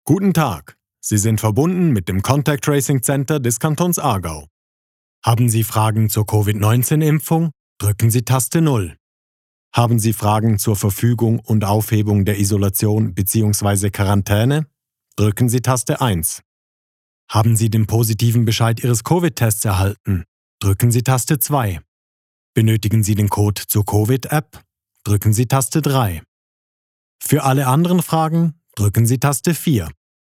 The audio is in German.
Guten Tag, Sie sind verbunden mit dem Contact Tracing Center des Kantons Aargau. Haben Sie Fragen zur Covid-19-Impfung? Drücken Sie Taste 0. Haben Sie Fragen zur Verfügung und Aufhebung der Isolation bzw. Quarantäne? Drücken Sie Taste 1. Haben Sie den positiven Bescheid Ihres Covid-Tests erhalten? Drücken Sie Taste 2. Benötigen Sie den Code zur Covid-App? Drücken Sie Taste 3. Für alle anderen Fragen drücken Sie Taste 4.